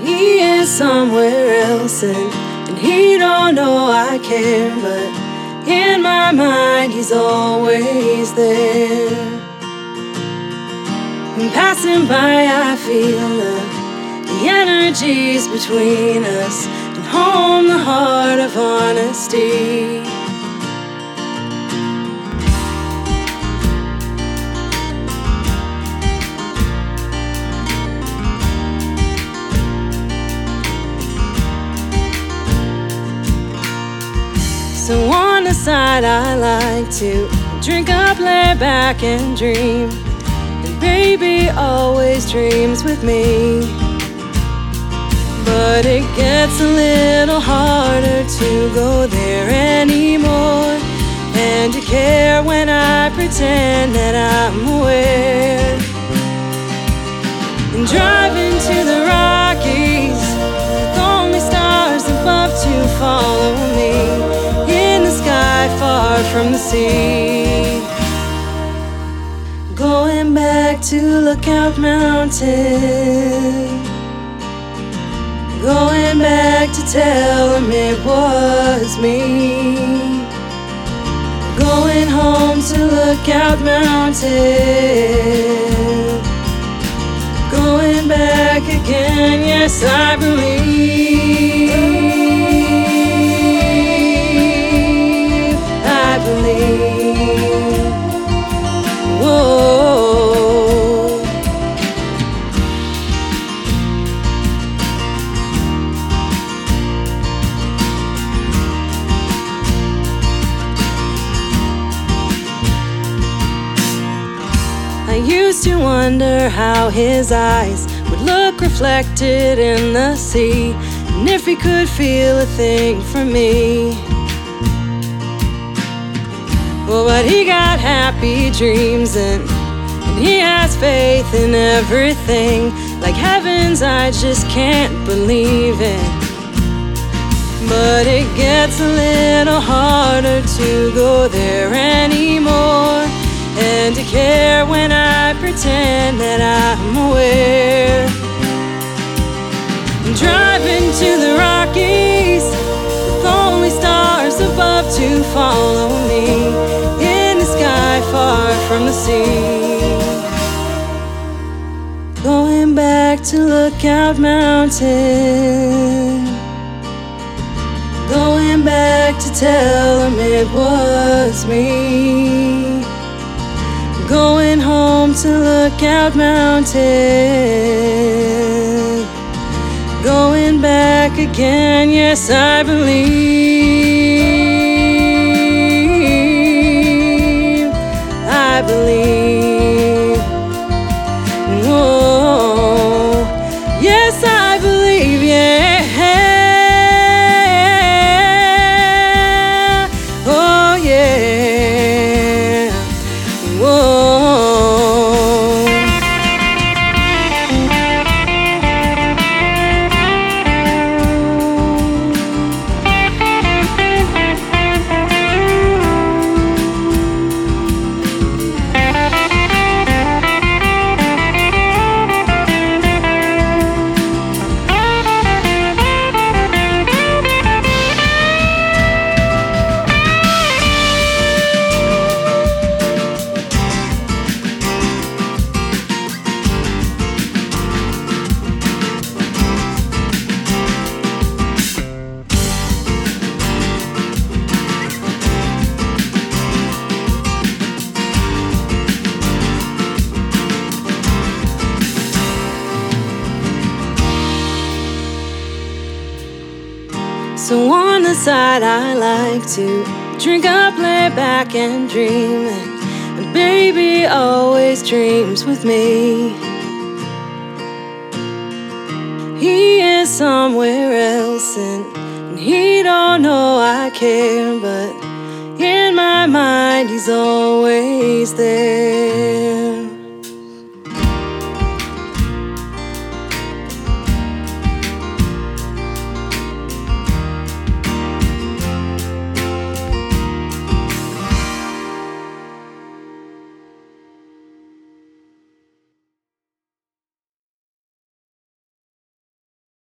He is somewhere else, and he don't know I care, but in my mind he's always there. And passing by I feel the energies between us, and home the heart of honesty. So on the side I like to drink up, lay back and dream, and baby always dreams with me. But it gets a little harder to go there anymore, and to care when I pretend that I'm aware. And driving to the Rockies with only stars above to follow me, far from the sea. Going back to Lookout Mountain, going back to tell them it was me. Going home to Lookout Mountain, going back again, yes I believe. Whoa. I used to wonder how his eyes would look reflected in the sea, and if he could feel a thing for me. Oh, but he got happy dreams, and he has faith in everything, like heavens I just can't believe in. But it gets a little harder to go there anymore, and to care when I pretend that I'm aware. I'm driving to the Rockies with only stars above to follow me, in the sky far from the sea. Going back to Lookout Mountain, going back to tell them it was me. Going home to Lookout Mountain, going back again, yes I believe, I believe. Whoa, yes I believe, yeah. Oh yeah. Whoa. So on the side I like to drink up, lay back and dream, and baby always dreams with me. He is somewhere else, and he don't know I care, but in my mind he's always there.